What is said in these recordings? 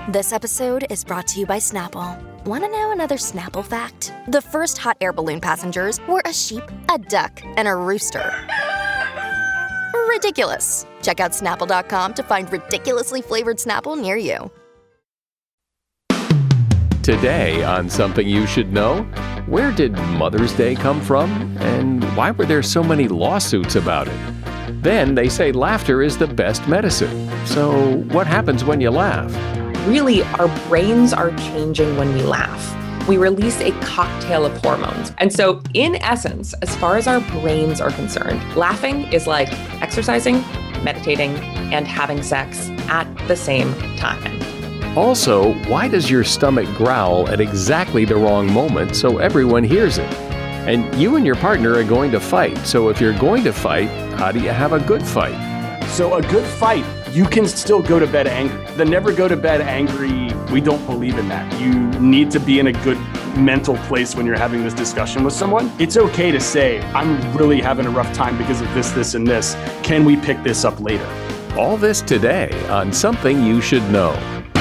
This episode is brought to you by Snapple. Want to know another Snapple fact? The first hot air balloon passengers were a sheep, a duck, and a rooster. Ridiculous. Check out Snapple.com to find ridiculously flavored Snapple near you. Today on Something You Should Know, where did Mother's Day come from? And why were there so many lawsuits about it? Then they say laughter is the best medicine. So what happens when you laugh? Really, our brains are changing when we laugh. We release a cocktail of hormones. And so, in essence, as far as our brains are concerned, laughing is like exercising, meditating, and having sex at the same time. Also, why does your stomach growl at exactly the wrong moment so everyone hears it? And you and your partner are going to fight. So if you're going to fight, how do you have a good fight? So a good fight, you can still go to bed angry. The never go to bed angry, we don't believe in that. You need to be in a good mental place when you're having this discussion with someone. It's okay to say, I'm really having a rough time because of this, and this. Can we pick this up later? All this today on Something You Should Know.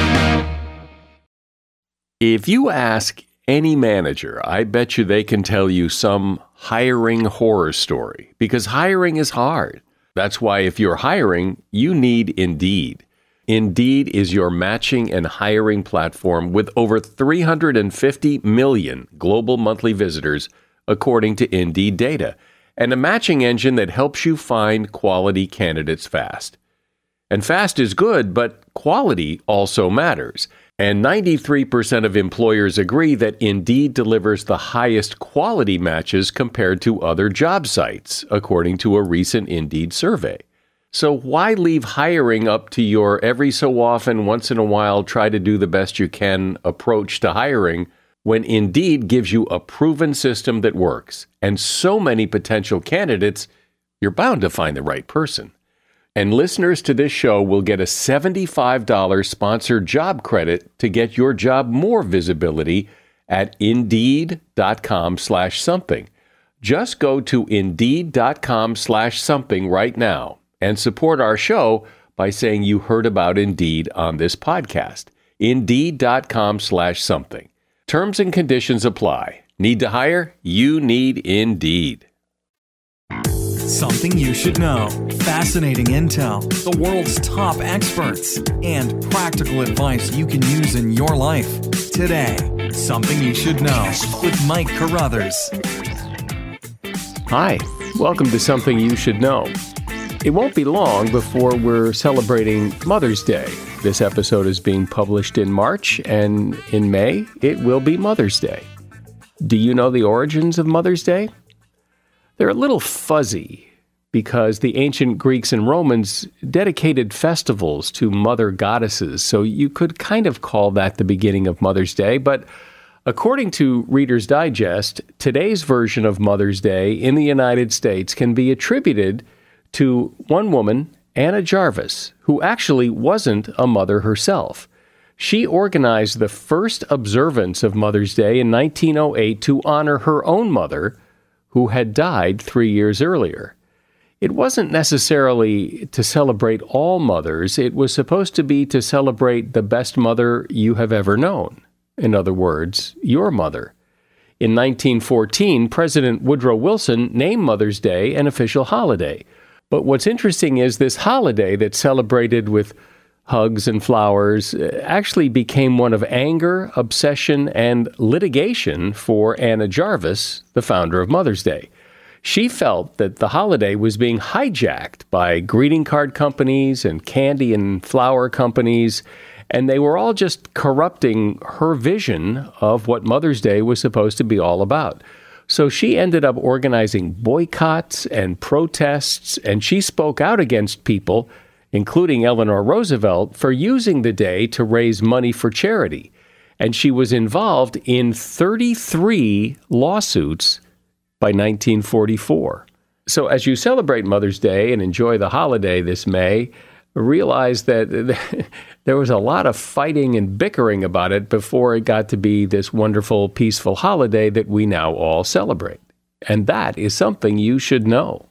If you ask any manager, I bet you they can tell you some hiring horror story, because hiring is hard. That's why if you're hiring, you need Indeed. Indeed is your matching and hiring platform with over 350 million global monthly visitors, according to Indeed data, and a matching engine that helps you find quality candidates fast. And fast is good, but quality also matters. And 93% of employers agree that Indeed delivers the highest quality matches compared to other job sites, according to a recent Indeed survey. So why leave hiring up to your every so often, once in a while, try to do the best you can approach to hiring when Indeed gives you a proven system that works? And so many potential candidates, you're bound to find the right person. And listeners to this show will get a $75 sponsored job credit to get your job more visibility at Indeed.com/something. Just go to Indeed.com/something right now and support our show by saying you heard about Indeed on this podcast. Indeed.com/something. Terms and conditions apply. Need to hire? You need Indeed. Something you should know. Fascinating intel, the world's top experts, and practical advice you can use in your life. Today, Something You Should Know with Mike Carruthers. Hi, welcome to Something You Should Know. It won't be long before we're celebrating Mother's Day. This episode is being published in March, and in May, it will be Mother's Day. Do you know the origins of Mother's Day? They're a little fuzzy because the ancient Greeks and Romans dedicated festivals to mother goddesses, so you could kind of call that the beginning of Mother's Day. But according to Reader's Digest, today's version of Mother's Day in the United States can be attributed to one woman, Anna Jarvis, who actually wasn't a mother herself. She organized the first observance of Mother's Day in 1908 to honor her own mother, who had died 3 years earlier. It wasn't necessarily to celebrate all mothers. It was supposed to be to celebrate the best mother you have ever known. In other words, your mother. In 1914, President Woodrow Wilson named Mother's Day an official holiday. But what's interesting is this holiday that's celebrated with hugs and flowers actually became one of anger, obsession, and litigation for Anna Jarvis, the founder of Mother's Day. She felt that the holiday was being hijacked by greeting card companies and candy and flower companies, and they were all just corrupting her vision of what Mother's Day was supposed to be all about. So she ended up organizing boycotts and protests, and she spoke out against people, including Eleanor Roosevelt, for using the day to raise money for charity. And she was involved in 33 lawsuits by 1944. So as you celebrate Mother's Day and enjoy the holiday this May, realize that there was a lot of fighting and bickering about it before it got to be this wonderful, peaceful holiday that we now all celebrate. And that is something you should know.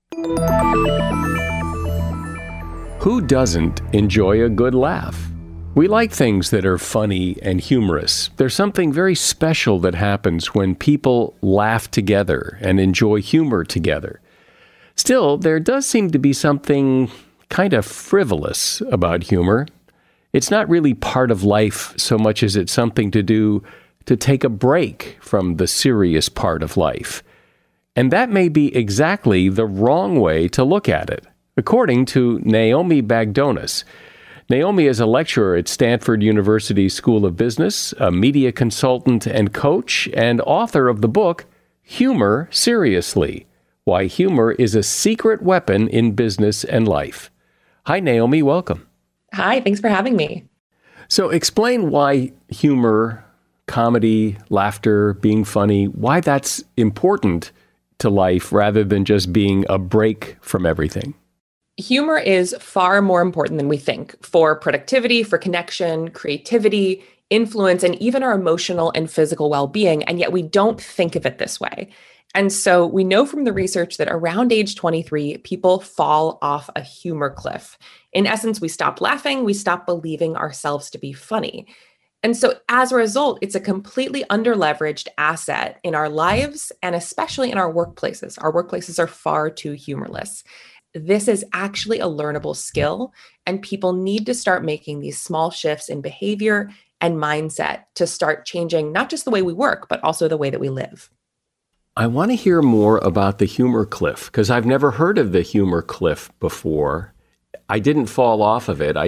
Who doesn't enjoy a good laugh? We like things that are funny and humorous. There's something very special that happens when people laugh together and enjoy humor together. Still, there does seem to be something kind of frivolous about humor. It's not really part of life so much as it's something to do to take a break from the serious part of life. And that may be exactly the wrong way to look at it, according to Naomi Bagdonas. Naomi is a lecturer at Stanford University School of Business, a media consultant and coach, and author of the book, Humor Seriously: Why Humor is a Secret Weapon in Business and Life. Hi, Naomi. Welcome. Hi, thanks for having me. So explain why humor, comedy, laughter, being funny, why that's important to life rather than just being a break from everything. Humor is far more important than we think for productivity, for connection, creativity, influence, and even our emotional and physical well-being. And yet we don't think of it this way. And so we know from the research that around age 23, people fall off a humor cliff. In essence, we stop laughing, we stop believing ourselves to be funny. And so as a result, it's a completely underleveraged asset in our lives and especially in our workplaces. Our workplaces are far too humorless. This is actually a learnable skill, and people need to start making these small shifts in behavior and mindset to start changing not just the way we work, but also the way that we live. I want to hear more about the humor cliff, because I've never heard of the humor cliff before. I didn't fall off of it.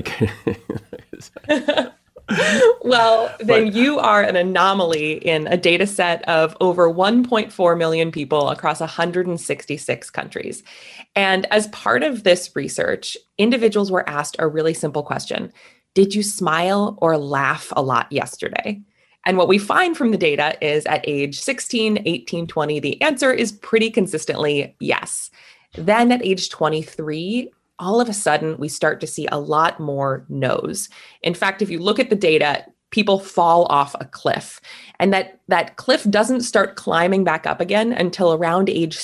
Well, then you are an anomaly in a data set of over 1.4 million people across 166 countries. And as part of this research, individuals were asked a really simple question. Did you smile or laugh a lot yesterday? And what we find from the data is at age 16, 18, 20, the answer is pretty consistently yes. Then at age 23, all of a sudden, we start to see a lot more no's. In fact, if you look at the data, people fall off a cliff. And that cliff doesn't start climbing back up again until around age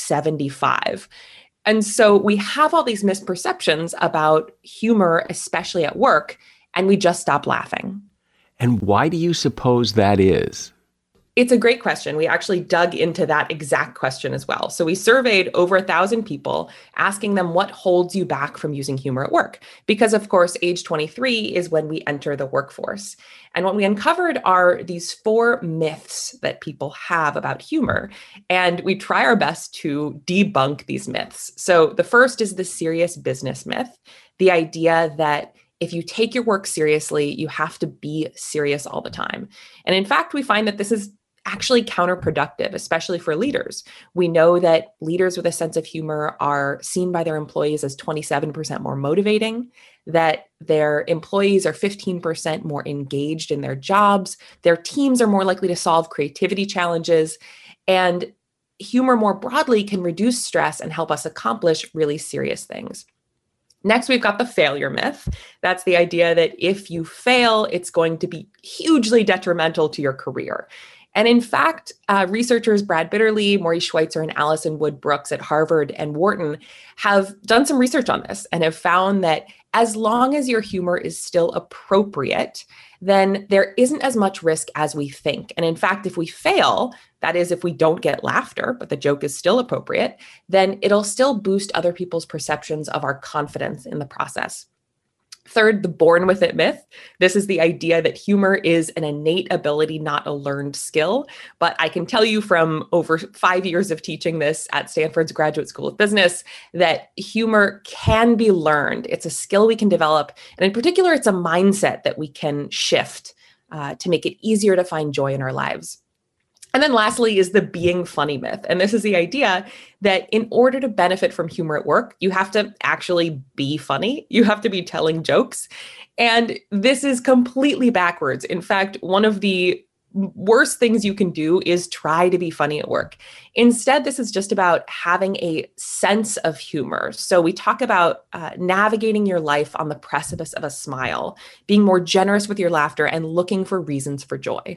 75. And so we have all these misperceptions about humor, especially at work, and we just stop laughing. And why do you suppose that is? It's a great question. We actually dug into that exact question as well. So we surveyed over 1,000 people, asking them what holds you back from using humor at work. Because of course, age 23 is when we enter the workforce. And what we uncovered are these 4 myths that people have about humor. And we try our best to debunk these myths. So the first is the serious business myth, the idea that if you take your work seriously, you have to be serious all the time. And in fact, we find that this is actually counterproductive, especially for leaders. We know that leaders with a sense of humor are seen by their employees as 27% more motivating, that their employees are 15% more engaged in their jobs, their teams are more likely to solve creativity challenges, and humor more broadly can reduce stress and help us accomplish really serious things. Next, we've got the failure myth. That's the idea that if you fail, it's going to be hugely detrimental to your career. And in fact, researchers Brad Bitterly, Maurice Schweitzer, and Alison Wood Brooks at Harvard and Wharton have done some research on this and have found that as long as your humor is still appropriate, then there isn't as much risk as we think. And in fact, if we fail, that is, if we don't get laughter, but the joke is still appropriate, then it'll still boost other people's perceptions of our confidence in the process. Third, the born with it myth. This is the idea that humor is an innate ability, not a learned skill. But I can tell you from over 5 years of teaching this at Stanford's Graduate School of Business that humor can be learned. It's a skill we can develop. And in particular, it's a mindset that we can shift to make it easier to find joy in our lives. And then lastly is the being funny myth. And this is the idea that in order to benefit from humor at work, you have to actually be funny. You have to be telling jokes. And this is completely backwards. In fact, one of the worst things you can do is try to be funny at work. Instead, this is just about having a sense of humor. So we talk about navigating your life on the precipice of a smile, being more generous with your laughter, and looking for reasons for joy.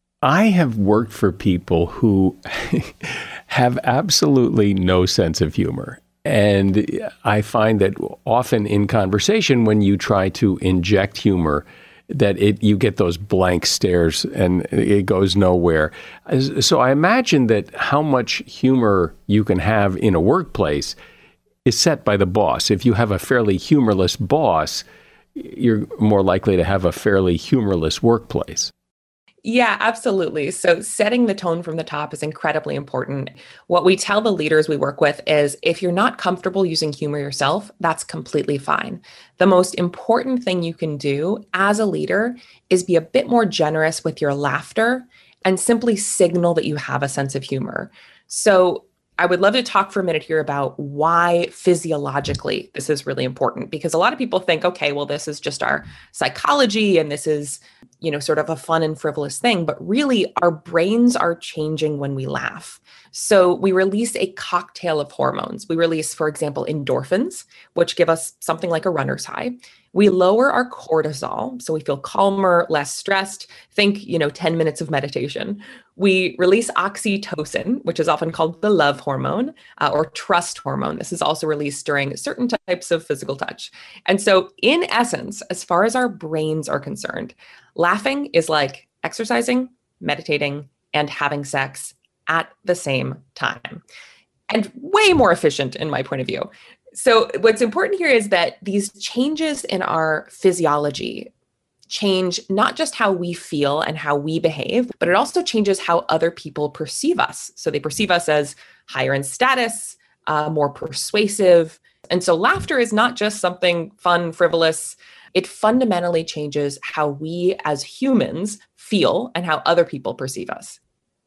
I have worked for people who have absolutely no sense of humor. And I find that often in conversation, when you try to inject humor, you get those blank stares and it goes nowhere. So I imagine that how much humor you can have in a workplace is set by the boss. If you have a fairly humorless boss, you're more likely to have a fairly humorless workplace. Yeah, absolutely. So setting the tone from the top is incredibly important. What we tell the leaders we work with is if you're not comfortable using humor yourself, that's completely fine. The most important thing you can do as a leader is be a bit more generous with your laughter and simply signal that you have a sense of humor. So I would love to talk for a minute here about why physiologically this is really important, because a lot of people think, okay, well, this is just our psychology and this is, sort of a fun and frivolous thing, but really our brains are changing when we laugh. So we release a cocktail of hormones. We release, for example, endorphins, which give us something like a runner's high. We lower our cortisol, so we feel calmer, less stressed. Think, 10 minutes of meditation. We release oxytocin, which is often called the love hormone or trust hormone. This is also released during certain types of physical touch. And so in essence, as far as our brains are concerned, laughing is like exercising, meditating, and having sex at the same time, and way more efficient in my point of view. So what's important here is that these changes in our physiology change not just how we feel and how we behave, but it also changes how other people perceive us. So they perceive us as higher in status, more persuasive. And so laughter is not just something fun, frivolous. It fundamentally changes how we as humans feel and how other people perceive us.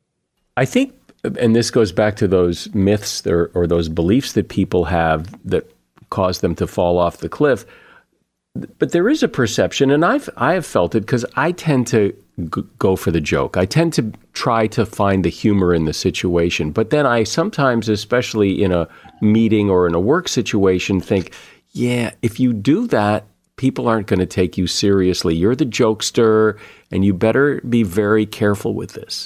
I think, and this goes back to those myths or those beliefs that people have that cause them to fall off the cliff. But there is a perception, and I have felt it because I tend to go for the joke. I tend to try to find the humor in the situation. But then I sometimes, especially in a meeting or in a work situation, think, yeah, if you do that, people aren't going to take you seriously. You're the jokester, and you better be very careful with this.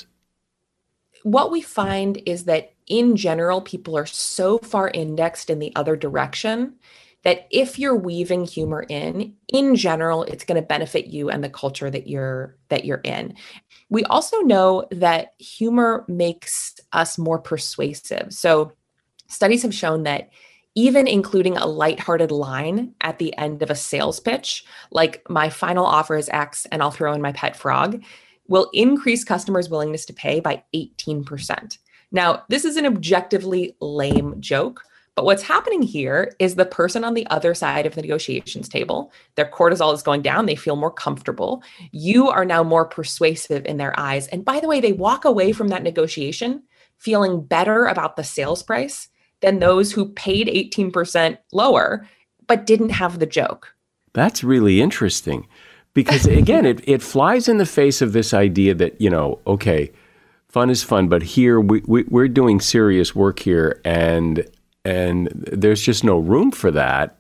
What we find is that in general, people are so far indexed in the other direction that if you're weaving humor in general, it's going to benefit you and the culture that you're in. We also know that humor makes us more persuasive. So studies have shown that even including a lighthearted line at the end of a sales pitch, like my final offer is X and I'll throw in my pet frog, will increase customers' willingness to pay by 18%. Now, this is an objectively lame joke, but what's happening here is the person on the other side of the negotiations table, their cortisol is going down, they feel more comfortable. You are now more persuasive in their eyes. And by the way, they walk away from that negotiation feeling better about the sales price than those who paid 18% lower, but didn't have the joke. That's really interesting. Because again, it flies in the face of this idea that, okay, fun is fun, but here we're doing serious work here, and there's just no room for that,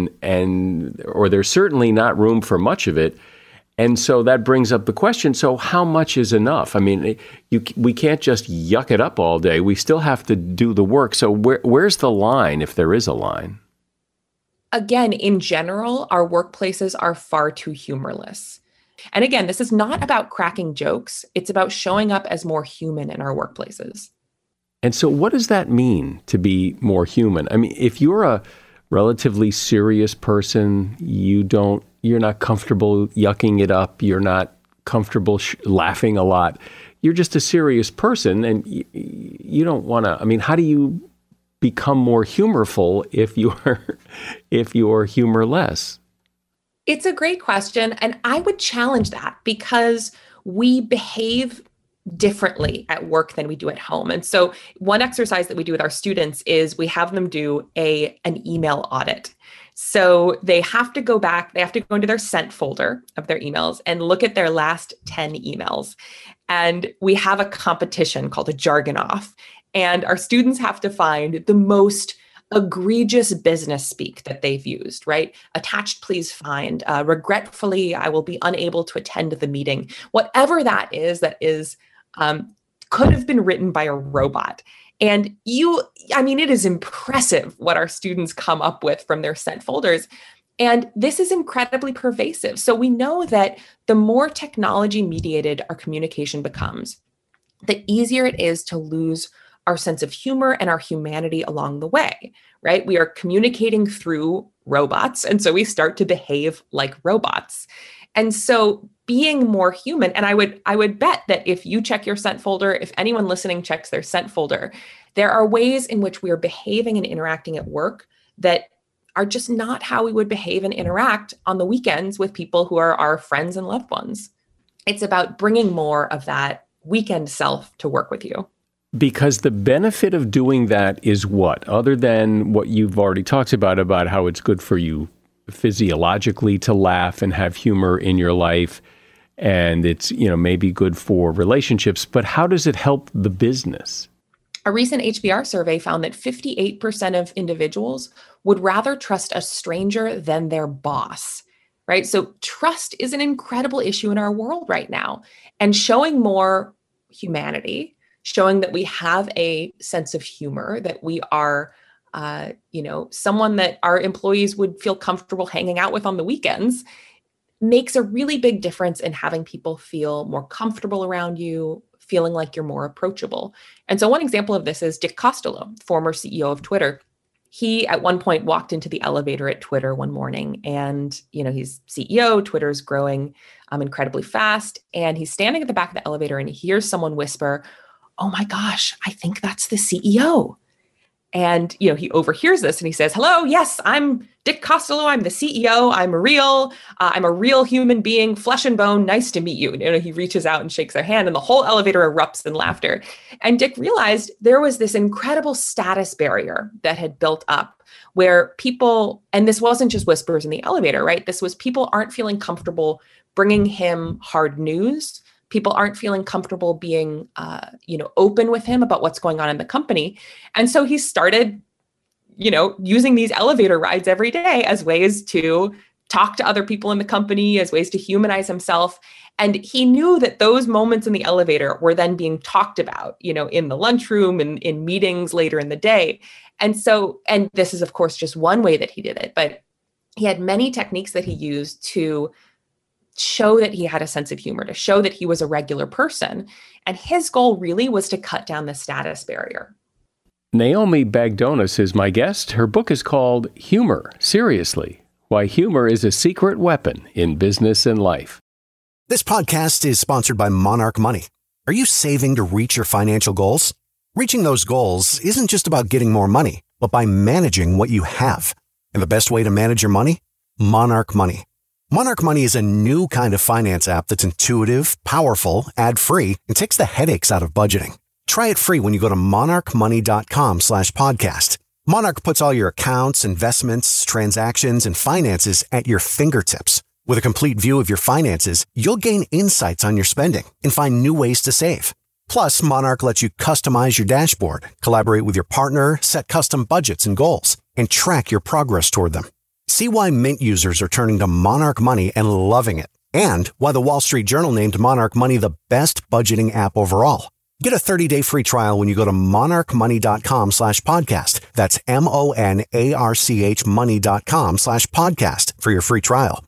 or there's certainly not room for much of it, and so that brings up the question: so how much is enough? I mean, we can't just yuck it up all day. We still have to do the work. So where's the line, if there is a line? Again, in general, our workplaces are far too humorless. And again, this is not about cracking jokes. It's about showing up as more human in our workplaces. And so what does that mean, to be more human? I mean, if you're a relatively serious person, you're not comfortable yucking it up, you're not comfortable laughing a lot, you're just a serious person, and you don't want to, I mean, how do you become more humorful if you're humorless? It's a great question. And I would challenge that because we behave differently at work than we do at home. And so one exercise that we do with our students is we have them do an email audit. So they have to go back, they have to go into their sent folder of their emails and look at their last 10 emails. And we have a competition called a jargon off. And our students have to find the most egregious business speak that they've used, right? Attached, please find. Regretfully, I will be unable to attend the meeting. Whatever that is, could have been written by a robot. And it is impressive what our students come up with from their sent folders. And this is incredibly pervasive. So we know that the more technology mediated our communication becomes, the easier it is to lose our sense of humor and our humanity along the way, right? We are communicating through robots. And so we start to behave like robots. And so being more human, and I would bet that if you check your sent folder, if anyone listening checks their sent folder, there are ways in which we are behaving and interacting at work that are just not how we would behave and interact on the weekends with people who are our friends and loved ones. It's about bringing more of that weekend self to work with you. Because the benefit of doing that is what? Other than what you've already talked about how it's good for you physiologically to laugh and have humor in your life, and it's, maybe good for relationships, but how does it help the business? A recent HBR survey found that 58% of individuals would rather trust a stranger than their boss, right? So trust is an incredible issue in our world right now. And showing more humanity, showing that we have a sense of humor, that we are, someone that our employees would feel comfortable hanging out with on the weekends, makes a really big difference in having people feel more comfortable around you, feeling like you're more approachable. And so one example of this is Dick Costolo, former CEO of Twitter. He at one point walked into the elevator at Twitter one morning and, he's CEO, Twitter's growing incredibly fast. And he's standing at the back of the elevator and he hears someone whisper, "Oh my gosh, I think that's the CEO." And, he overhears this and he says, "Hello, yes, I'm Dick Costolo. I'm the CEO. I'm a real human being, flesh and bone. Nice to meet you." And, he reaches out and shakes their hand and the whole elevator erupts in laughter. And Dick realized there was this incredible status barrier that had built up where people, and this wasn't just whispers in the elevator, right? This was people aren't feeling comfortable bringing him hard news. People aren't feeling comfortable being, open with him about what's going on in the company. And so he started, using these elevator rides every day as ways to talk to other people in the company, as ways to humanize himself. And he knew that those moments in the elevator were then being talked about, in the lunchroom and in meetings later in the day. And this is, of course, just one way that he did it, but he had many techniques that he used to show that he had a sense of humor, to show that he was a regular person. And his goal really was to cut down the status barrier. Naomi Bagdonas is my guest. Her book is called Humor, Seriously, Why Humor is a Secret Weapon in Business and Life. This podcast is sponsored by Monarch Money. Are you saving to reach your financial goals? Reaching those goals isn't just about getting more money, but by managing what you have. And the best way to manage your money? Monarch Money. Monarch Money is a new kind of finance app that's intuitive, powerful, ad-free, and takes the headaches out of budgeting. Try it free when you go to monarchmoney.com/podcast. Monarch puts all your accounts, investments, transactions, and finances at your fingertips. With a complete view of your finances, you'll gain insights on your spending and find new ways to save. Plus, Monarch lets you customize your dashboard, collaborate with your partner, set custom budgets and goals, and track your progress toward them. See why Mint users are turning to Monarch Money and loving it, and why the Wall Street Journal named Monarch Money the best budgeting app overall. Get a 30-day free trial when you go to monarchmoney.com/podcast. That's MONARCH money.com/podcast for your free trial.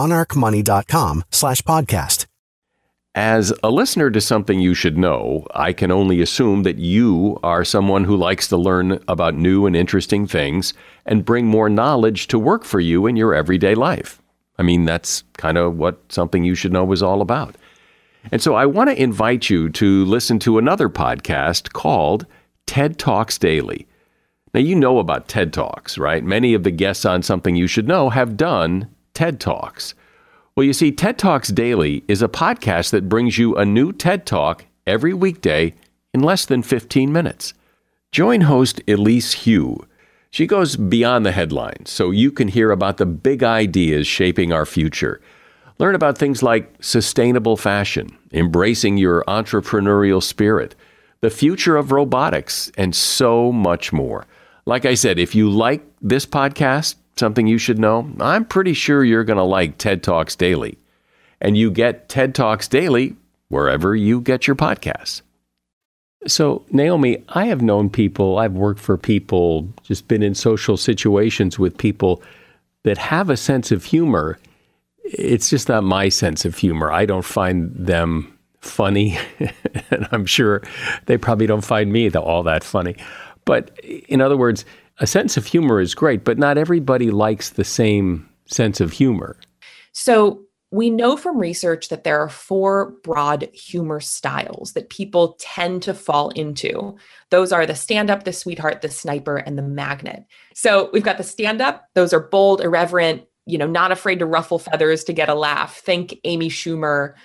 monarchmoney.com/podcast. As a listener to Something You Should Know, I can only assume that you are someone who likes to learn about new and interesting things and bring more knowledge to work for you in your everyday life. I mean, that's kind of what Something You Should Know is all about. And so I want to invite you to listen to another podcast called TED Talks Daily. Now, you know about TED Talks, right? Many of the guests on Something You Should Know have done TED Talks. Well, you see, TED Talks Daily is a podcast that brings you a new TED Talk every weekday in less than 15 minutes. Join host Elise Hu. She goes beyond the headlines so you can hear about the big ideas shaping our future. Learn about things like sustainable fashion, embracing your entrepreneurial spirit, the future of robotics, and so much more. Like I said, if you like this podcast, Something You Should Know, I'm pretty sure you're going to like TED Talks Daily. And you get TED Talks Daily wherever you get your podcasts. So, Naomi, I have known people, I've worked for people, just been in social situations with people that have a sense of humor. It's just not my sense of humor. I don't find them funny, and I'm sure they probably don't find me all that funny. But in other words, a sense of humor is great, but not everybody likes the same sense of humor. So we know from research that there are 4 broad humor styles that people tend to fall into. Those are the stand-up, the sweetheart, the sniper, and the magnet. So we've got the stand-up. Those are bold, irreverent, not afraid to ruffle feathers to get a laugh. Think Amy Schumer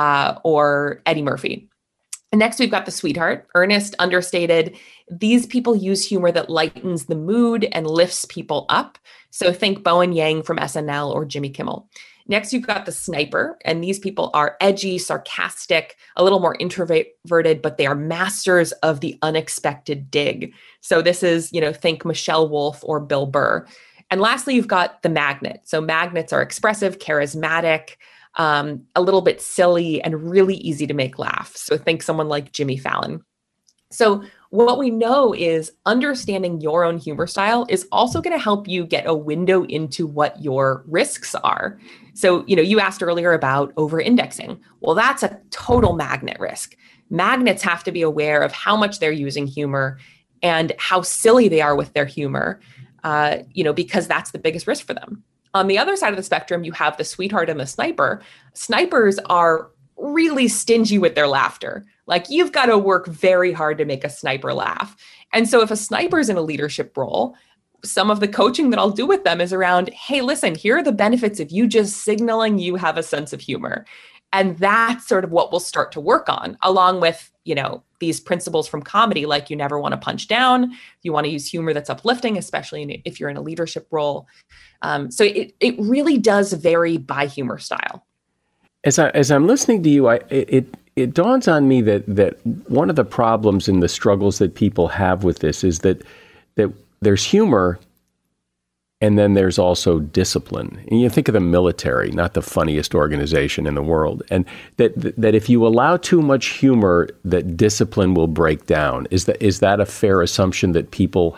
or Eddie Murphy. And next, we've got the sweetheart, earnest, understated. These people use humor that lightens the mood and lifts people up. So think Bowen Yang from SNL or Jimmy Kimmel. Next, you've got the sniper, and these people are edgy, sarcastic, a little more introverted, but they are masters of the unexpected dig. So this is, think Michelle Wolf or Bill Burr. And lastly, you've got the magnet. So magnets are expressive, charismatic, a little bit silly, and really easy to make laugh. So think someone like Jimmy Fallon. So what we know is understanding your own humor style is also going to help you get a window into what your risks are. So, you asked earlier about over-indexing. Well, that's a total magnet risk. Magnets have to be aware of how much they're using humor and how silly they are with their humor, because that's the biggest risk for them. On the other side of the spectrum, you have the sweetheart and the sniper. Snipers are really stingy with their laughter. Like, you've got to work very hard to make a sniper laugh. And so if a sniper is in a leadership role, some of the coaching that I'll do with them is around, hey, listen, here are the benefits of you just signaling you have a sense of humor. And that's sort of what we'll start to work on, along with, these principles from comedy, like you never want to punch down. You want to use humor that's uplifting, especially if you're in a leadership role. So it really does vary by humor style. As I'm listening to you, it dawns on me that one of the problems and the struggles that people have with this is that there's humor, and then there's also discipline. And you think of the military, not the funniest organization in the world, and that if you allow too much humor, that discipline will break down. Is that a fair assumption that people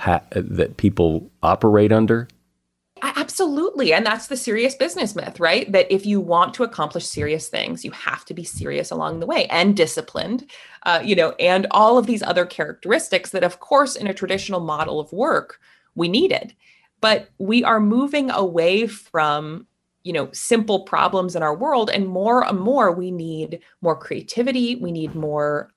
operate under? Absolutely. And that's the serious business myth, right? That if you want to accomplish serious things, you have to be serious along the way and disciplined, and all of these other characteristics that, of course, in a traditional model of work, we needed. But we are moving away from, simple problems in our world, and more we need more creativity. We need more,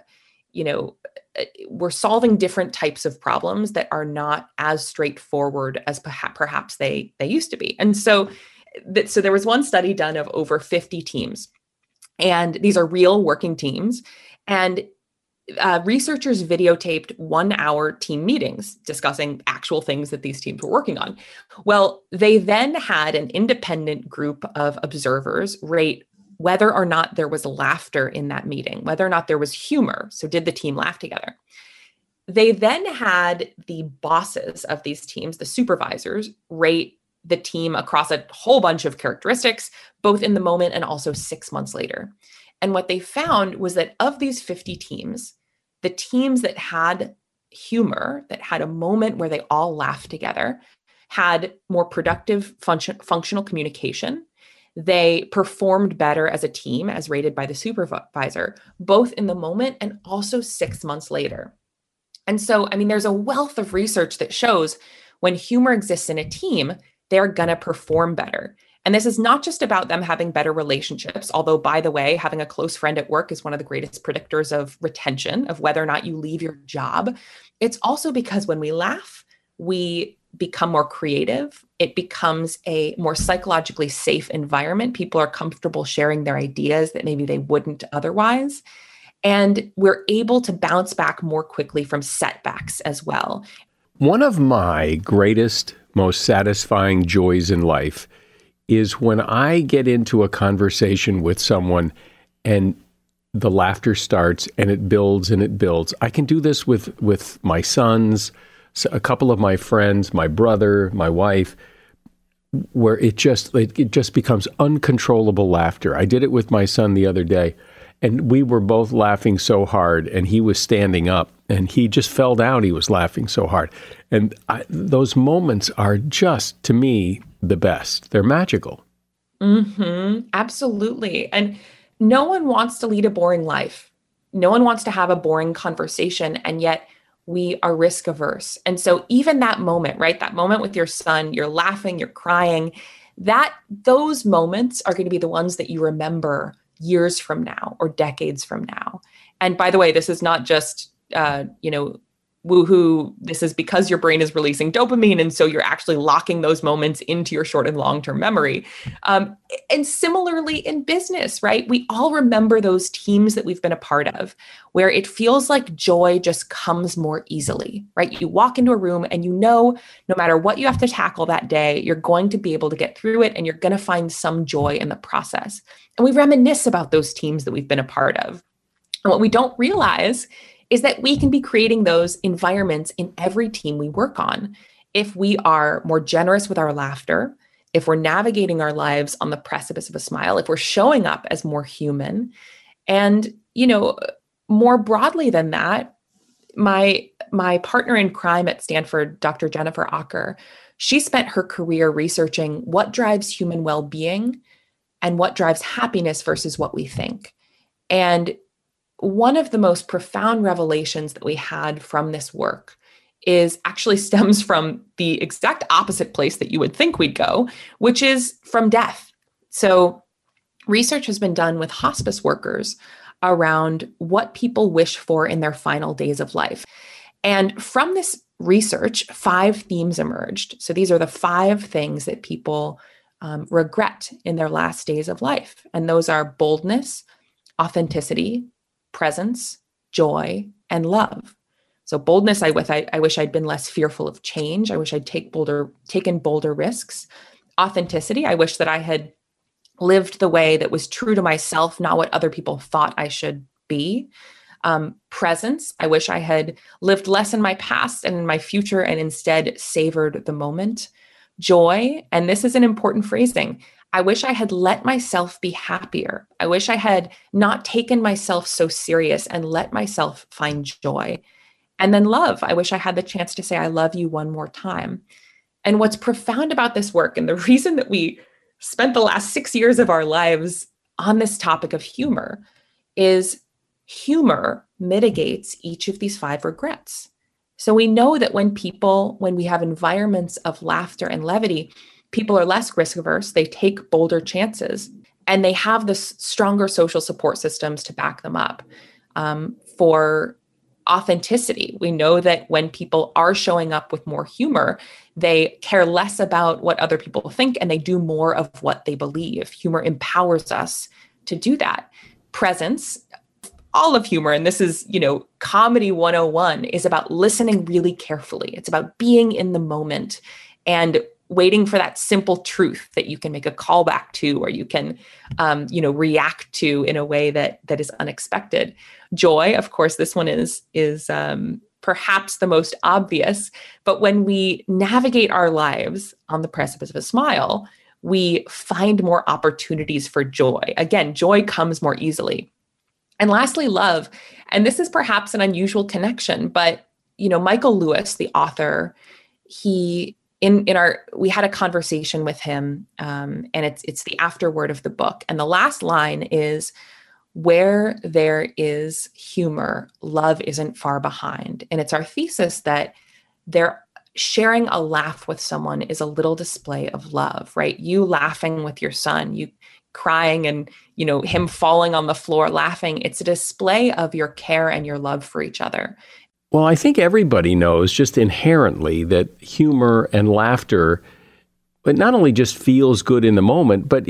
we're solving different types of problems that are not as straightforward as perhaps they used to be. And so there was one study done of over 50 teams, and these are real working teams. And researchers videotaped 1-hour team meetings discussing actual things that these teams were working on. Well, they then had an independent group of observers rate whether or not there was laughter in that meeting, whether or not there was humor. So did the team laugh together? They then had the bosses of these teams, the supervisors, rate the team across a whole bunch of characteristics, both in the moment and also 6 months later. And what they found was that of these 50 teams, the teams that had humor, that had a moment where they all laughed together, had more productive functional communication. They performed better as a team, as rated by the supervisor, both in the moment and also 6 months later. And so, there's a wealth of research that shows when humor exists in a team, they're going to perform better. And this is not just about them having better relationships, although, by the way, having a close friend at work is one of the greatest predictors of retention, of whether or not you leave your job. It's also because when we laugh, we become more creative. It becomes a more psychologically safe environment. People are comfortable sharing their ideas that maybe they wouldn't otherwise. And we're able to bounce back more quickly from setbacks as well. One of my greatest, most satisfying joys in life is when I get into a conversation with someone and the laughter starts and it builds and it builds. I can do this with my sons, a couple of my friends, my brother, my wife, where it just becomes uncontrollable laughter. I did it with my son the other day, and we were both laughing so hard, and he was standing up and he just fell down. He was laughing so hard. And those moments are just, to me, the best. They're magical. Absolutely. And no one wants to lead a boring life. No one wants to have a boring conversation. And yet we are risk averse. And so even that moment, right? That moment with your son, you're laughing, you're crying, those moments are going to be the ones that you remember years from now or decades from now. And by the way, this is not just, woohoo, this is because your brain is releasing dopamine. And so you're actually locking those moments into your short and long-term memory. And similarly in business, right? We all remember those teams that we've been a part of where it feels like joy just comes more easily, right? You walk into a room and no matter what you have to tackle that day, you're going to be able to get through it and you're going to find some joy in the process. And we reminisce about those teams that we've been a part of. And what we don't realize is that we can be creating those environments in every team we work on. If we are more generous with our laughter, if we're navigating our lives on the precipice of a smile, if we're showing up as more human, and, more broadly than that, my partner in crime at Stanford, Dr. Jennifer Aaker, she spent her career researching what drives human well-being and what drives happiness versus what we think. And one of the most profound revelations that we had from this work actually stems from the exact opposite place that you would think we'd go, which is from death. So research has been done with hospice workers around what people wish for in their final days of life. And from this research, 5 themes emerged. So these are the 5 things that people regret in their last days of life. And those are boldness, authenticity, presence, joy, and love. So boldness, I wish I'd been less fearful of change. I wish I'd taken bolder risks. Authenticity, I wish that I had lived the way that was true to myself, not what other people thought I should be. Presence, I wish I had lived less in my past and in my future and instead savored the moment. Joy, and this is an important phrasing, I wish I had let myself be happier. I wish I had not taken myself so serious and let myself find joy. And then love. I wish I had the chance to say, I love you one more time. And what's profound about this work, and the reason that we spent the last 6 years of our lives on this topic of humor, is humor mitigates each of these 5 regrets. So we know that when we have environments of laughter and levity, people are less risk averse, they take bolder chances, and they have the stronger social support systems to back them up. For authenticity, we know that when people are showing up with more humor, they care less about what other people think and they do more of what they believe. Humor empowers us to do that. Presence, all of humor, and this is, comedy 101, is about listening really carefully. It's about being in the moment and waiting for that simple truth that you can make a callback to, or you can, react to in a way that is unexpected. Joy, of course, this one is perhaps the most obvious, but when we navigate our lives on the precipice of a smile, we find more opportunities for joy. Again, joy comes more easily. And lastly, love. And this is perhaps an unusual connection, but, Michael Lewis, the author, we had a conversation with him, and it's the afterword of the book. And the last line is, where there is humor, love isn't far behind. And it's our thesis that sharing a laugh with someone is a little display of love, right? You laughing with your son, you crying and, him falling on the floor laughing. It's a display of your care and your love for each other. Well, I think everybody knows just inherently that humor and laughter, but not only just feels good in the moment, but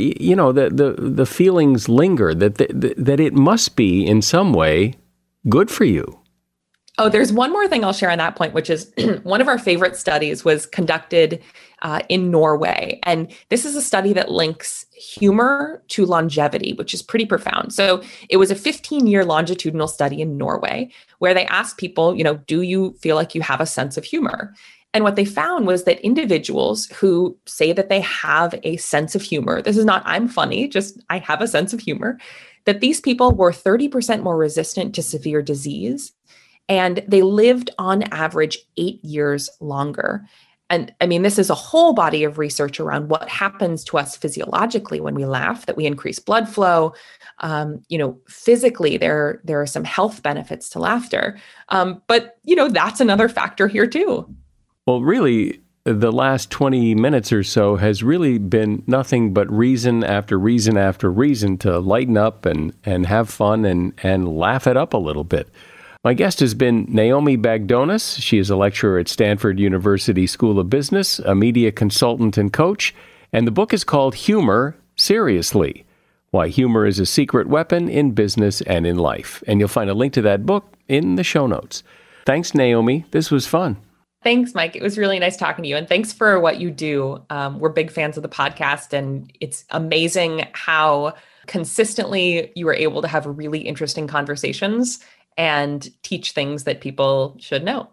the feelings linger, that it must be in some way good for you. Oh, there's one more thing I'll share on that point, which is one of our favorite studies was conducted in Norway. And this is a study that links humor to longevity, which is pretty profound. So it was a 15-year longitudinal study in Norway where they asked people, do you feel like you have a sense of humor? And what they found was that individuals who say that they have a sense of humor, this is not I'm funny, just I have a sense of humor, that these people were 30% more resistant to severe disease. And they lived on average 8 years longer. And I mean, this is a whole body of research around what happens to us physiologically when we laugh, that we increase blood flow. Physically, there are some health benefits to laughter. But that's another factor here too. Well, really, the last 20 minutes or so has really been nothing but reason after reason after reason to lighten up and have fun and laugh it up a little bit. My guest has been Naomi Bagdonas. She is a lecturer at Stanford University School of Business, a media consultant and coach, and the book is called Humor, Seriously: Why Humor is a Secret Weapon in Business and in Life. And you'll find a link to that book in the show notes. Thanks, Naomi. This was fun. Thanks, Mike. It was really nice talking to you. And thanks for what you do. We're big fans of the podcast, and it's amazing how consistently you are able to have really interesting conversations and teach things that people should know.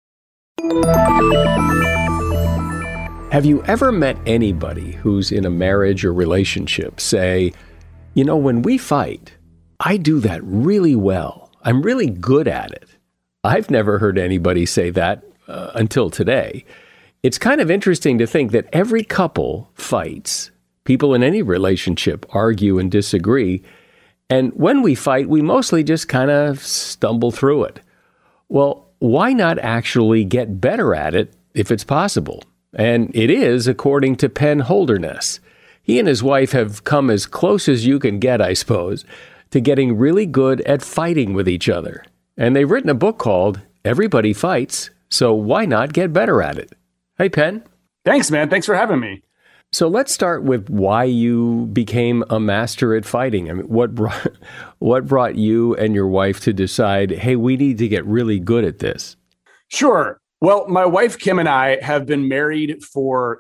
Have you ever met anybody who's in a marriage or relationship say, when we fight, I do that really well. I'm really good at it. I've never heard anybody say that until today. It's kind of interesting to think that every couple fights. People in any relationship argue and disagree. And when we fight, we mostly just kind of stumble through it. Well, why not actually get better at it if it's possible? And it is, according to Penn Holderness. He and his wife have come as close as you can get, I suppose, to getting really good at fighting with each other. And they've written a book called Everybody Fights, so why not get better at it? Hey, Penn. Thanks, man. Thanks for having me. So let's start with why you became a master at fighting. I mean, what brought you and your wife to decide, hey, we need to get really good at this? Sure. Well, my wife, Kim, and I have been married for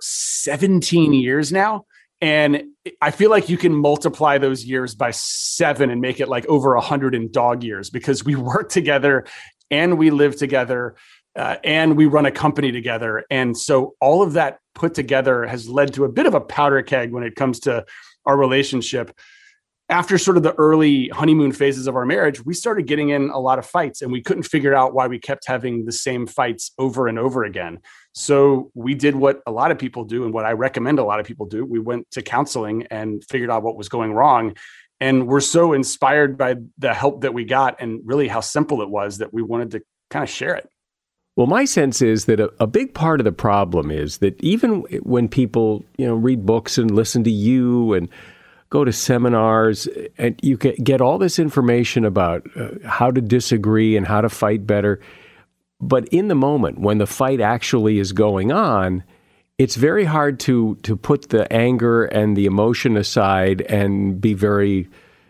17 years now. And I feel like you can multiply those years by 7 and make it like over 100 in dog years, because we work together and we live together. And we run a company together. And so all of that put together has led to a bit of a powder keg when it comes to our relationship. After sort of the early honeymoon phases of our marriage, we started getting in a lot of fights, and we couldn't figure out why we kept having the same fights over and over again. So we did what a lot of people do, and what I recommend a lot of people do. We went to counseling and figured out what was going wrong. And we're so inspired by the help that we got and really how simple it was that we wanted to kind of share it. Well, my sense is that a big part of the problem is that even when people, read books and listen to you and go to seminars, and you can get all this information about how to disagree and how to fight better. But in the moment, when the fight actually is going on, it's very hard to put the anger and the emotion aside and be very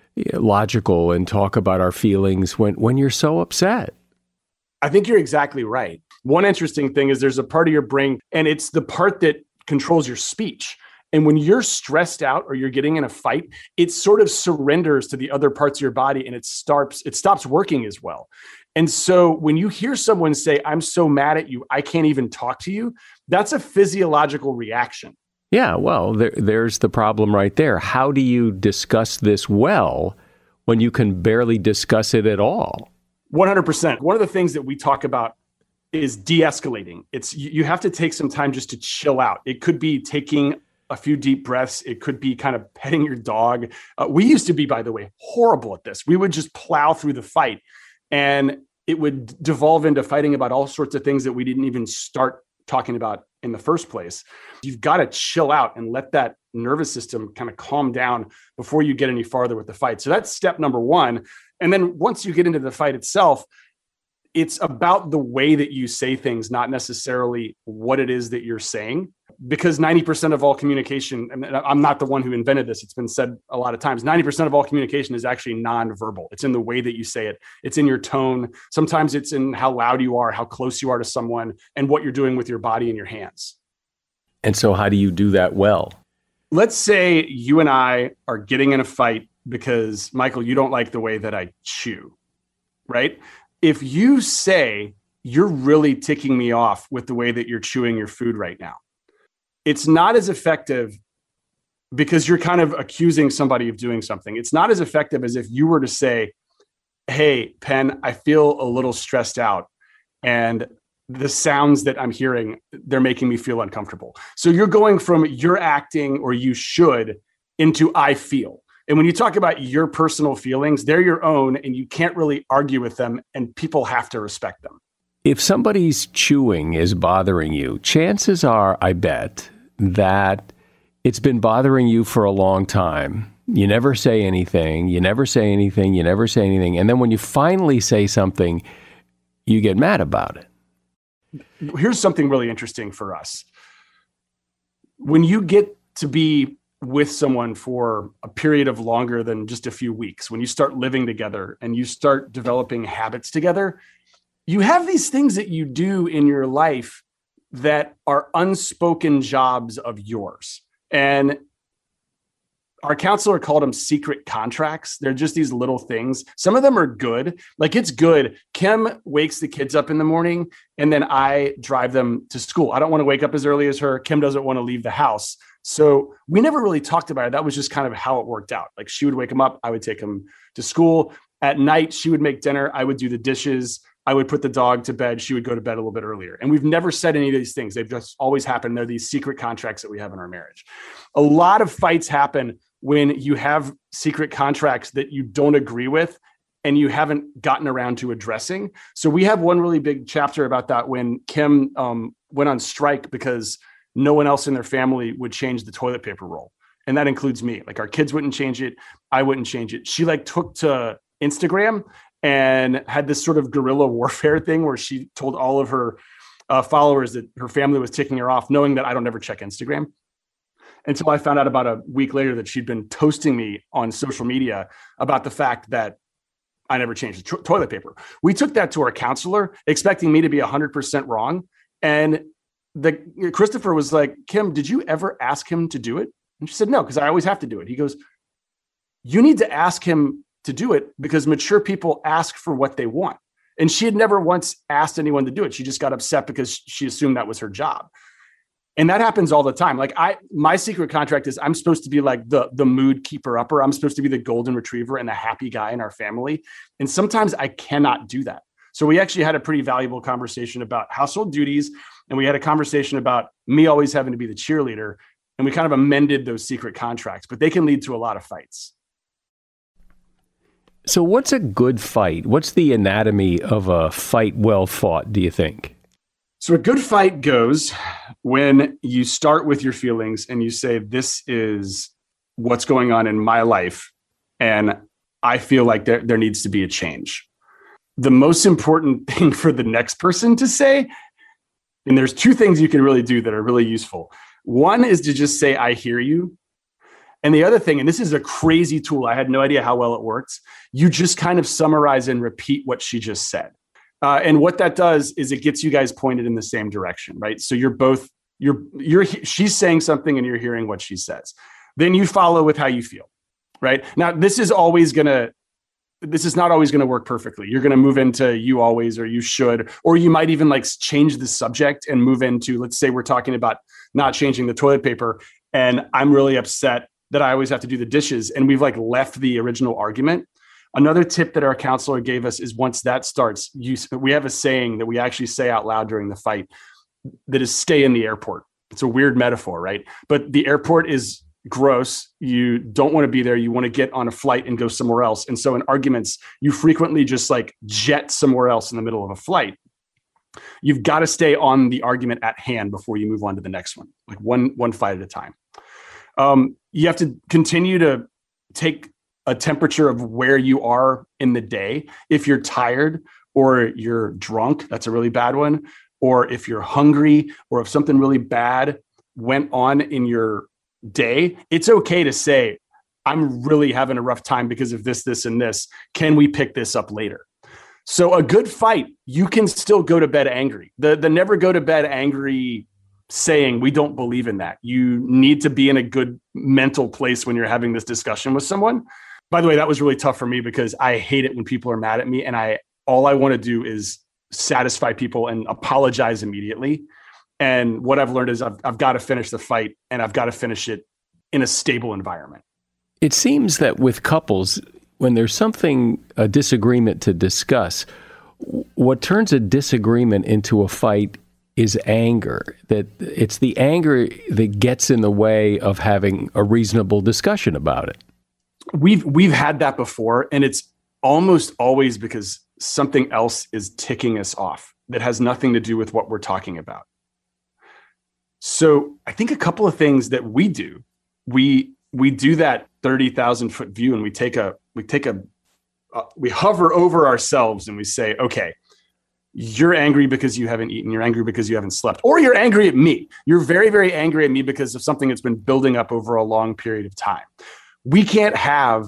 logical and talk about our feelings when you're so upset. I think you're exactly right. One interesting thing is there's a part of your brain, and it's the part that controls your speech. And when you're stressed out or you're getting in a fight, it sort of surrenders to the other parts of your body, and it stops working as well. And so when you hear someone say, I'm so mad at you, I can't even talk to you, that's a physiological reaction. Yeah, well, there's the problem right there. How do you discuss this well when you can barely discuss it at all? 100%. One of the things that we talk about is de-escalating. You have to take some time just to chill out. It could be taking a few deep breaths. It could be kind of petting your dog. We used to be, by the way, horrible at this. We would just plow through the fight, and it would devolve into fighting about all sorts of things that we didn't even start talking about in the first place. You've got to chill out and let that nervous system kind of calm down before you get any farther with the fight. So that's step number one. And then once you get into the fight itself, it's about the way that you say things, not necessarily what it is that you're saying. Because 90% of all communication, and I'm not the one who invented this, it's been said a lot of times, 90% of all communication is actually nonverbal. It's in the way that you say it. It's in your tone. Sometimes it's in how loud you are, how close you are to someone, and what you're doing with your body and your hands. And so how do you do that well? Let's say you and I are getting in a fight because, Michael, you don't like the way that I chew, right? If you say, you're really ticking me off with the way that you're chewing your food right now, it's not as effective because you're kind of accusing somebody of doing something. It's not as effective as if you were to say, hey, Penn, I feel a little stressed out, and the sounds that I'm hearing, they're making me feel uncomfortable. So you're going from you're acting or you should into I feel. And when you talk about your personal feelings, they're your own and you can't really argue with them and people have to respect them. If somebody's chewing is bothering you, chances are, I bet, that it's been bothering you for a long time. You never say anything, you never say anything, you never say anything. And then when you finally say something, you get mad about it. Here's something really interesting for us. When you get to be with someone for a period of longer than just a few weeks, when you start living together and you start developing habits together, you have these things that you do in your life that are unspoken jobs of yours. And our counselor called them secret contracts. They're just these little things. Some of them are good. Like it's good. Kim wakes the kids up in the morning and then I drive them to school. I don't want to wake up as early as her. Kim doesn't want to leave the house. So we never really talked about it. That was just kind of how it worked out. Like she would wake him up. I would take him to school. At night, she would make dinner. I would do the dishes. I would put the dog to bed. She would go to bed a little bit earlier. And we've never said any of these things. They've just always happened. They're these secret contracts that we have in our marriage. A lot of fights happen when you have secret contracts that you don't agree with and you haven't gotten around to addressing. So we have one really big chapter about that when Kim went on strike because no one else in their family would change the toilet paper roll. And that includes me. Like our kids wouldn't change it. I wouldn't change it. She took to Instagram and had this sort of guerrilla warfare thing where she told all of her followers that her family was ticking her off, knowing that I don't ever check Instagram. Until I found out about a week later that she'd been toasting me on social media about the fact that I never changed the toilet paper. We took that to our counselor, expecting me to be 100% wrong. And Christopher was like, Kim, did you ever ask him to do it? And she said, no, because I always have to do it. He goes, you need to ask him to do it because mature people ask for what they want. And she had never once asked anyone to do it. She just got upset because she assumed that was her job. And that happens all the time. Like my secret contract is I'm supposed to be like the mood keeper upper. I'm supposed to be the golden retriever and the happy guy in our family. And sometimes I cannot do that. So we actually had a pretty valuable conversation about household duties. And we had a conversation about me always having to be the cheerleader. And we kind of amended those secret contracts, but they can lead to a lot of fights. So what's a good fight? What's the anatomy of a fight well fought, do you think? So a good fight goes when you start with your feelings and you say, this is what's going on in my life. And I feel like there needs to be a change. The most important thing for the next person to say, and there's two things you can really do that are really useful. One is to just say, I hear you. And the other thing, and this is a crazy tool, I had no idea how well it works. You just kind of summarize and repeat what she just said. And what that does is it gets you guys pointed in the same direction, right? So she's saying something and you're hearing what she says. Then you follow with how you feel, right? Now, this is not always going to work perfectly. You're going to move into you always, or you should, or you might even change the subject and move into, let's say we're talking about not changing the toilet paper. And I'm really upset that I always have to do the dishes. And we've left the original argument. Another tip that our counselor gave us is once that starts, we have a saying that we actually say out loud during the fight that is stay in the airport. It's a weird metaphor, right? But the airport is gross. You don't want to be there. You want to get on a flight and go somewhere else. And so in arguments, you frequently just jet somewhere else in the middle of a flight. You've got to stay on the argument at hand before you move on to the next one, one fight at a time. You have to continue to take a temperature of where you are in the day. If you're tired or you're drunk, that's a really bad one. Or if you're hungry or if something really bad went on in your day, it's okay to say, I'm really having a rough time because of this, this, and this. Can we pick this up later? So a good fight, you can still go to bed angry. The never go to bed angry saying, we don't believe in that. You need to be in a good mental place when you're having this discussion with someone. By the way, that was really tough for me because I hate it when people are mad at me. And all I want to do is satisfy people and apologize immediately. And what I've learned is I've got to finish the fight and I've got to finish it in a stable environment. It seems that with couples, when there's a disagreement to discuss, what turns a disagreement into a fight is anger. That it's the anger that gets in the way of having a reasonable discussion about it. We've had that before, and it's almost always because something else is ticking us off that has nothing to do with what we're talking about. So I think a couple of things that we do, we do that 30,000 foot view, and we hover over ourselves and we say, okay, you're angry because you haven't eaten. You're angry because you haven't slept, or you're angry at me. You're very, very angry at me because of something that's been building up over a long period of time. We can't have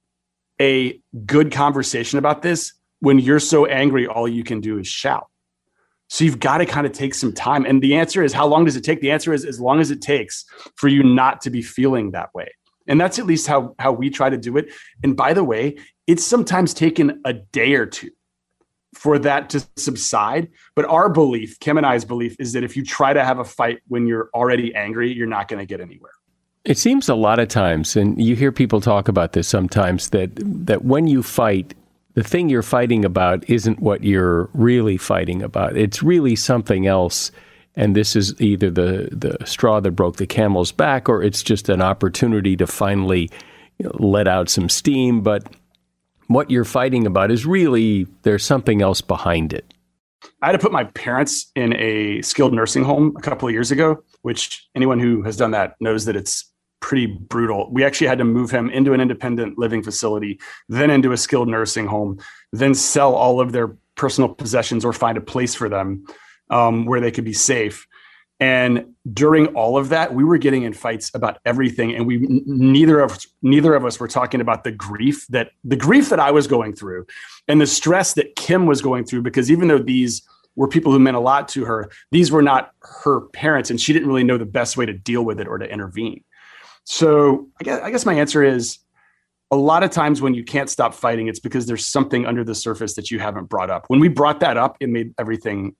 a good conversation about this when you're so angry, all you can do is shout. So you've got to kind of take some time. And the answer is, how long does it take? The answer is as long as it takes for you not to be feeling that way. And that's at least how we try to do it. And by the way, it's sometimes taken a day or two for that to subside. But our belief, Kim and I's belief, is that if you try to have a fight when you're already angry, you're not going to get anywhere. It seems a lot of times, and you hear people talk about this sometimes, that when you fight, the thing you're fighting about isn't what you're really fighting about. It's really something else. And this is either the straw that broke the camel's back, or it's just an opportunity to finally let out some steam. But what you're fighting about is really, there's something else behind it. I had to put my parents in a skilled nursing home a couple of years ago, which anyone who has done that knows that it's pretty brutal. We actually had to move him into an independent living facility, then into a skilled nursing home, then sell all of their personal possessions or find a place for them where they could be safe. And during all of that, we were getting in fights about everything. And neither of us were talking about the grief that I was going through and the stress that Kim was going through, because even though these were people who meant a lot to her, these were not her parents, and she didn't really know the best way to deal with it or to intervene. So I guess my answer is, a lot of times when you can't stop fighting, it's because there's something under the surface that you haven't brought up. When we brought that up, it made everything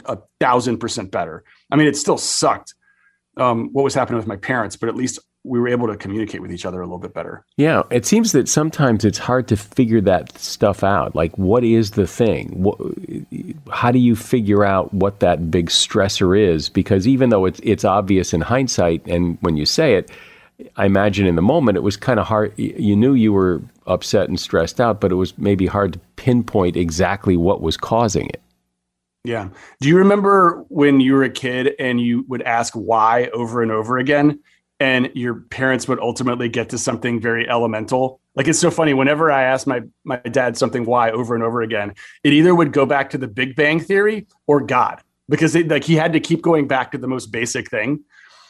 1,000% better. I mean, it still sucked what was happening with my parents, but at least we were able to communicate with each other a little bit better. Yeah, it seems that sometimes it's hard to figure that stuff out. Like, what is the thing? How do you figure out what that big stressor is? Because even though it's obvious in hindsight, and when you say it, I imagine in the moment it was kind of hard. You knew you were upset and stressed out, but it was maybe hard to pinpoint exactly what was causing it. Yeah. Do you remember when you were a kid and you would ask why over and over again, and your parents would ultimately get to something very elemental? Like, it's so funny. Whenever I asked my dad something why over and over again, it either would go back to the Big Bang Theory or God, because he had to keep going back to the most basic thing.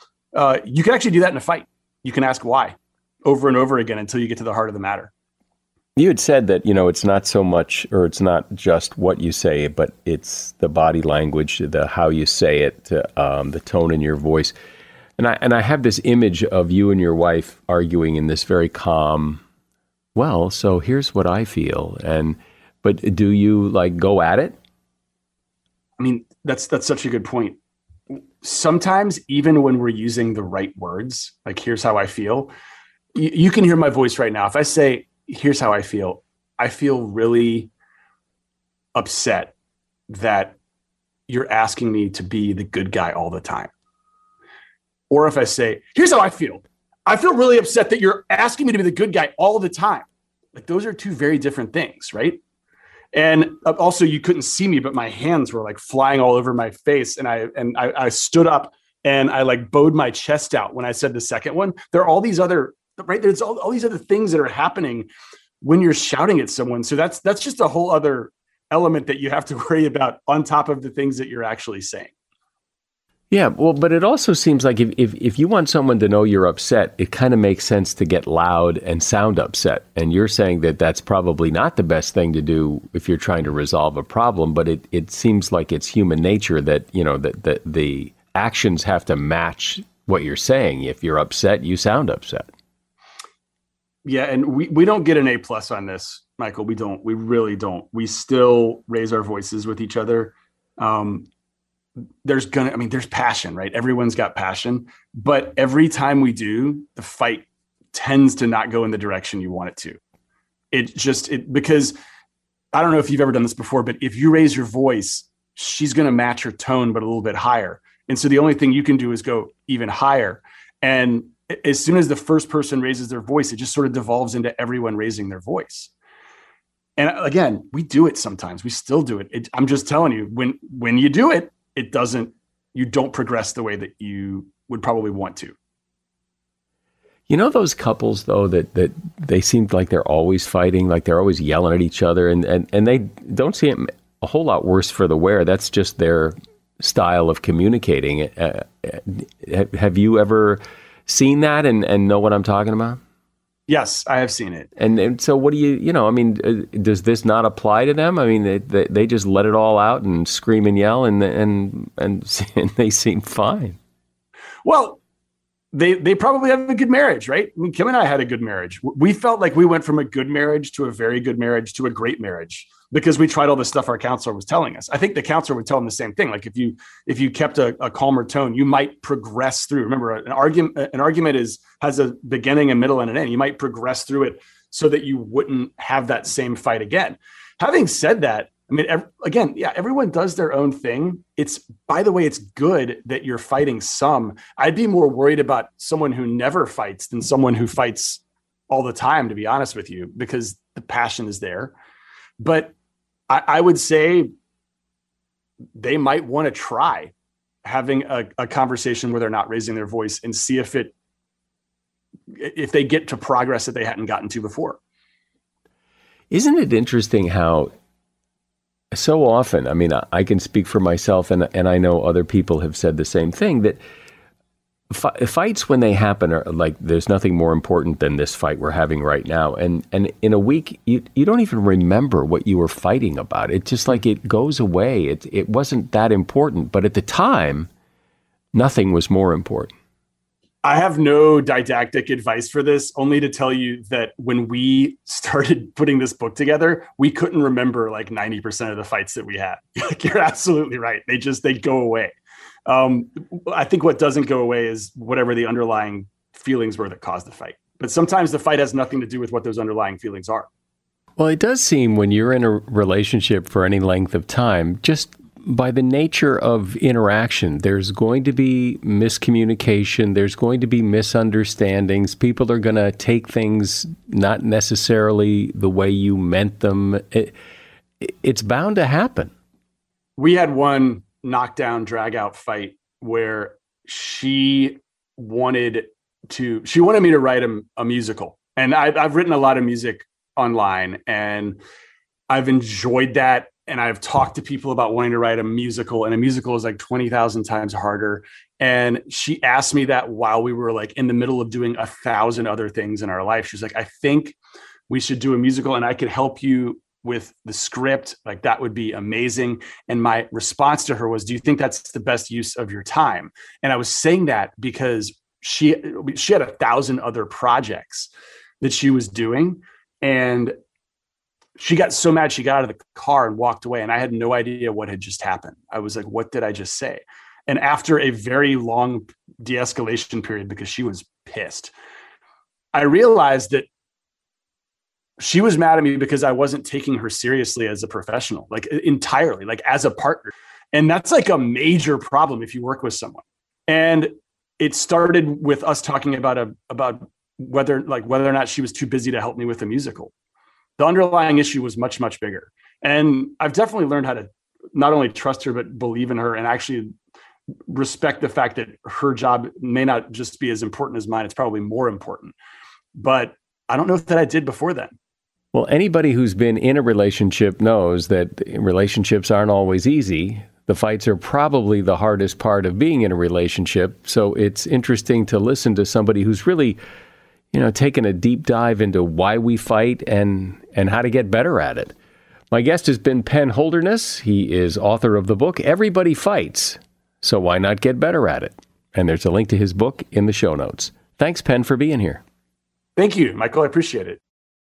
You can actually do that in a fight. You can ask why over and over again until you get to the heart of the matter. You had said that, it's not so much, or it's not just what you say, but it's the body language, the how you say it, the tone in your voice. And I have this image of you and your wife arguing in this very calm, well, so here's what I feel. But do you go at it? I mean, that's such a good point. Sometimes even when we're using the right words, like here's how I feel, you can hear my voice right now. If I say, here's how I feel really upset that you're asking me to be the good guy all the time. Or if I say, here's how I feel really upset that you're asking me to be the good guy all the time. Like, those are two very different things, right? And also, you couldn't see me, but my hands were flying all over my face. And I stood up and I bowed my chest out when I said the second one. There are all these other, right? There's all these other things that are happening when you're shouting at someone. So that's just a whole other element that you have to worry about on top of the things that you're actually saying. Yeah, well, but it also seems like if you want someone to know you're upset, it kind of makes sense to get loud and sound upset. And you're saying that that's probably not the best thing to do if you're trying to resolve a problem, but it seems like it's human nature that, that the actions have to match what you're saying. If you're upset, you sound upset. Yeah, and we don't get an A+ on this, Michael. We don't. We really don't. We still raise our voices with each other. There's passion, right? Everyone's got passion, but every time we do, the fight tends to not go in the direction you want it to. Because I don't know if you've ever done this before, but if you raise your voice, she's going to match her tone, but a little bit higher. And so the only thing you can do is go even higher. And as soon as the first person raises their voice, it just sort of devolves into everyone raising their voice. And again, we do it sometimes. We still do it. I'm just telling you, when you do it, you don't progress the way that you would probably want to. You know those couples, though, that they seem like they're always fighting, like they're always yelling at each other, and they don't seem a whole lot worse for the wear. That's just their style of communicating. Have you ever seen that and know what I'm talking about? Yes, I have seen it. And so what do I mean, does this not apply to them? I mean, they just let it all out and scream and yell and they seem fine. Well, they probably have a good marriage, right? I mean, Kim and I had a good marriage. We felt like we went from a good marriage to a very good marriage to a great marriage because we tried all the stuff our counselor was telling us. I think the counselor would tell them the same thing. Like if you kept a calmer tone, you might progress through. Remember, an argument has a beginning, a middle, and an end. You might progress through it so that you wouldn't have that same fight again. Having said that, I mean, again, yeah, everyone does their own thing. By the way, it's good that you're fighting some. I'd be more worried about someone who never fights than someone who fights all the time, to be honest with you, because the passion is there. But I would say they might want to try having a conversation where they're not raising their voice and see if they get to progress that they hadn't gotten to before. Isn't it interesting how so often, I mean, I can speak for myself and I know other people have said the same thing, that fights when they happen are like, there's nothing more important than this fight we're having right now. And in a week, you don't even remember what you were fighting about. It's just like it goes away. It wasn't that important. But at the time, nothing was more important. I have no didactic advice for this, only to tell you that when we started putting this book together, we couldn't remember like 90% of the fights that we had. Like, you're absolutely right. They go away. I think what doesn't go away is whatever the underlying feelings were that caused the fight. But sometimes the fight has nothing to do with what those underlying feelings are. Well, it does seem when you're in a relationship for any length of time, just by the nature of interaction, there's going to be miscommunication. There's going to be misunderstandings. People are going to take things not necessarily the way you meant them. It's bound to happen. We had one knockdown, drag out fight where she wanted me to write a musical. And I've written a lot of music online and I've enjoyed that. And I've talked to people about wanting to write a musical, and a musical is like 20,000 times harder. And she asked me that while we were like in the middle of doing 1,000 other things in our life. She's like, I think we should do a musical and I could help you with the script. Like, that would be amazing. And my response to her was, do you think that's the best use of your time? And I was saying that because she had 1,000 other projects that she was doing. And she got so mad, she got out of the car and walked away. And I had no idea what had just happened. I was like, what did I just say? And after a very long de-escalation period, because she was pissed, I realized that she was mad at me because I wasn't taking her seriously as a professional, like entirely, like as a partner. And that's like a major problem if you work with someone. And it started with us talking about whether or not she was too busy to help me with a musical. The underlying issue was much, much bigger. And I've definitely learned how to not only trust her, but believe in her and actually respect the fact that her job may not just be as important as mine. It's probably more important. But I don't know that I did before then. Well, anybody who's been in a relationship knows that relationships aren't always easy. The fights are probably the hardest part of being in a relationship. So it's interesting to listen to somebody who's really, taken a deep dive into why we fight and how to get better at it. My guest has been Penn Holderness. He is author of the book, Everybody Fights, So Why Not Get Better at It? And there's a link to his book in the show notes. Thanks, Penn, for being here. Thank you, Michael. I appreciate it.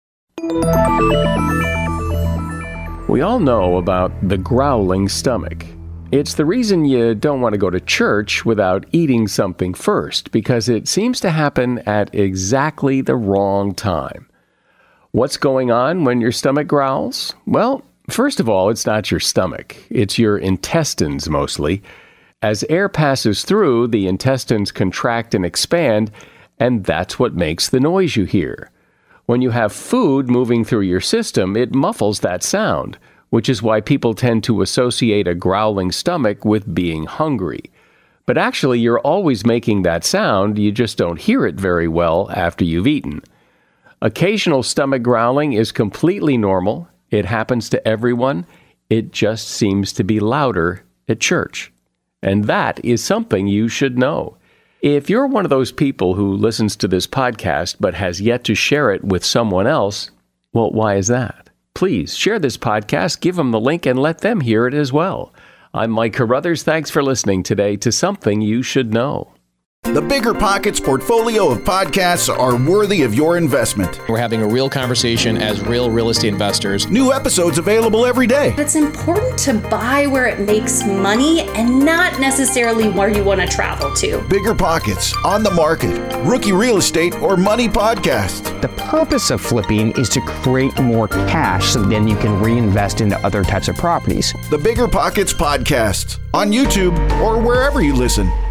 We all know about the growling stomach. It's the reason you don't want to go to church without eating something first, because it seems to happen at exactly the wrong time. What's going on when your stomach growls? Well, First of all, it's not your stomach. It's your intestines mostly. As air passes through, the intestines contract and expand, and that's what makes the noise you hear. When you have food moving through your system, it muffles that sound, which is why people tend to associate a growling stomach with being hungry. But actually, you're always making that sound, you just don't hear it very well after you've eaten. Occasional stomach growling is completely normal. It happens to everyone. It just seems to be louder at church. And that is something you should know. If you're one of those people who listens to this podcast but has yet to share it with someone else, well, why is that? Please share this podcast, give them the link, and let them hear it as well. I'm Mike Carruthers. Thanks for listening today to Something You Should Know. The Bigger Pockets portfolio of podcasts are worthy of your investment. We're having a real conversation as real estate investors. New episodes available every day. It's important to buy where it makes money and not necessarily where you want to travel to. Bigger Pockets, On the Market, Rookie Real Estate, or Money Podcast. The purpose of flipping is to create more cash so then you can reinvest into other types of properties. The Bigger Pockets Podcast, on YouTube or wherever you listen.